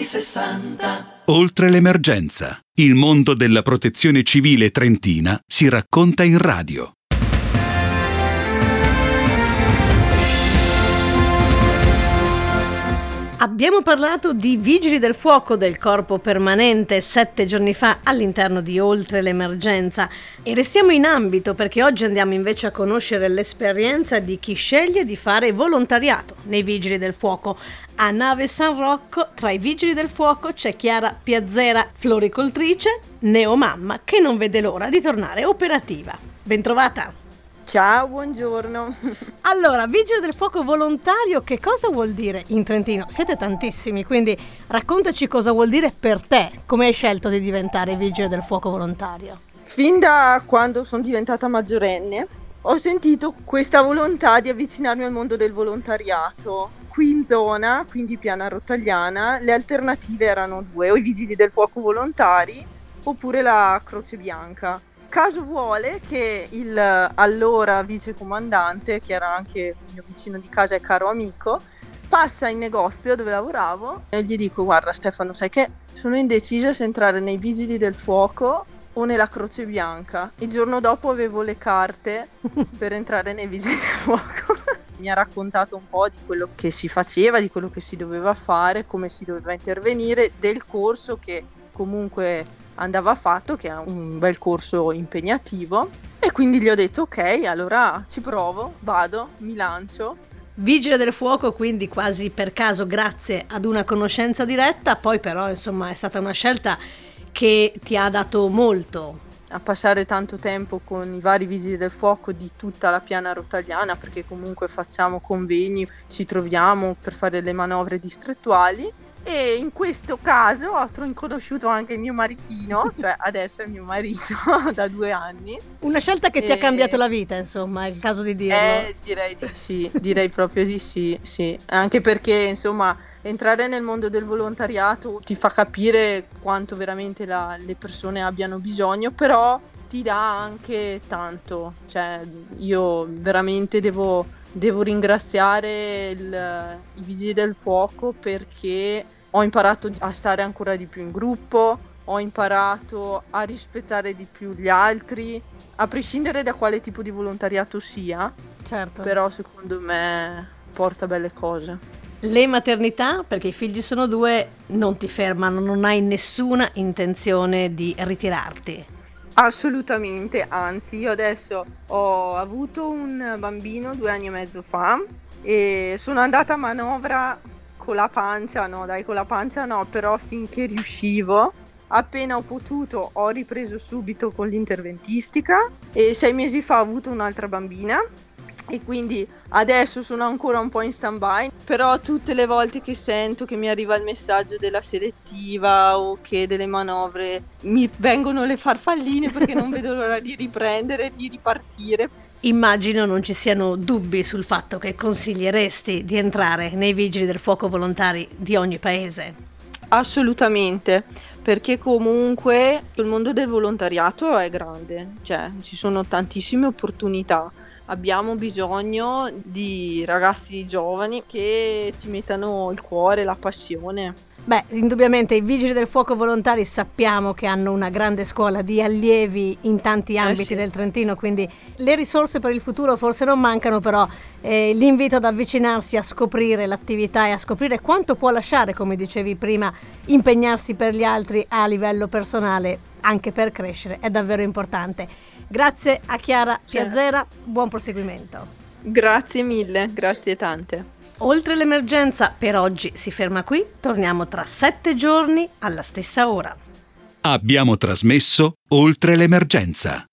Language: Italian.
anni 60. Oltre l'emergenza, il mondo della protezione civile trentina si racconta in radio. Abbiamo parlato di Vigili del Fuoco del Corpo Permanente 7 giorni fa all'interno di Oltre l'Emergenza e restiamo in ambito perché oggi andiamo invece a conoscere l'esperienza di chi sceglie di fare volontariato nei Vigili del Fuoco. A Nave San Rocco, tra i Vigili del Fuoco, c'è Chiara Piazzera, floricoltrice, neomamma, che non vede l'ora di tornare operativa. Bentrovata! Ciao, buongiorno. Allora, Vigile del Fuoco volontario, che cosa vuol dire in Trentino? Siete tantissimi, quindi raccontaci cosa vuol dire per te. Come hai scelto di diventare Vigile del Fuoco volontario? Fin da quando sono diventata maggiorenne ho sentito questa volontà di avvicinarmi al mondo del volontariato. Qui in zona, quindi Piana Rottagliana, le alternative erano due, o i Vigili del Fuoco volontari oppure la Croce Bianca. Caso vuole che il allora vicecomandante, che era anche mio vicino di casa e caro amico, passa in negozio dove lavoravo e gli dico: guarda Stefano, sai che sono indecisa se entrare nei Vigili del Fuoco o nella Croce Bianca. Il giorno dopo avevo le carte per entrare nei Vigili del Fuoco. Mi ha raccontato un po' di quello che si faceva, di quello che si doveva fare, come si doveva intervenire, del corso che comunque andava fatto, che è un bel corso impegnativo, e quindi gli ho detto ok, allora ci provo, vado, mi lancio. Vigile del Fuoco quindi quasi per caso, grazie ad una conoscenza diretta, poi però insomma è stata una scelta che ti ha dato molto. A passare tanto tempo con i vari Vigili del Fuoco di tutta la Piana Rottagliana, perché comunque facciamo convegni, ci troviamo per fare le manovre distrettuali. E in questo caso ho conosciuto anche il mio maritino, cioè adesso è mio marito da 2 anni. Una scelta che ti ha cambiato la vita, insomma, è il caso di dirlo. Direi di sì, direi proprio di sì, sì. Anche perché, insomma, entrare nel mondo del volontariato ti fa capire quanto veramente le persone abbiano bisogno, però ti dà anche tanto. Cioè, io veramente devo ringraziare i Vigili del Fuoco perché ho imparato a stare ancora di più in gruppo, ho imparato a rispettare di più gli altri, a prescindere da quale tipo di volontariato sia. Certo. Però secondo me porta belle cose. Le maternità, perché i figli sono 2, non ti fermano, non hai nessuna intenzione di ritirarti. Assolutamente, anzi io adesso ho avuto un bambino 2 anni e mezzo fa e sono andata a manovra con la pancia, però finché riuscivo. Appena ho potuto ho ripreso subito con l'interventistica e 6 mesi fa ho avuto un'altra bambina e quindi adesso sono ancora un po' in stand-by, però tutte le volte che sento che mi arriva il messaggio della selettiva o che delle manovre mi vengono le farfalline perché non vedo l'ora di riprendere, di ripartire. Immagino non ci siano dubbi sul fatto che consiglieresti di entrare nei Vigili del Fuoco volontari di ogni paese. Assolutamente, perché comunque il mondo del volontariato è grande, cioè ci sono tantissime opportunità. Abbiamo bisogno di ragazzi giovani che ci mettano il cuore, la passione. Beh, indubbiamente i Vigili del Fuoco volontari sappiamo che hanno una grande scuola di allievi in tanti ambiti sì. del Trentino, quindi le risorse per il futuro forse non mancano, però l'invito ad avvicinarsi a scoprire l'attività e a scoprire quanto può lasciare, come dicevi prima, impegnarsi per gli altri a livello personale, anche per crescere, è davvero importante. Grazie a Chiara Piazzera, buon proseguimento. Grazie mille, grazie tante. Oltre l'emergenza per oggi si ferma qui, torniamo tra 7 giorni alla stessa ora. Abbiamo trasmesso Oltre l'emergenza.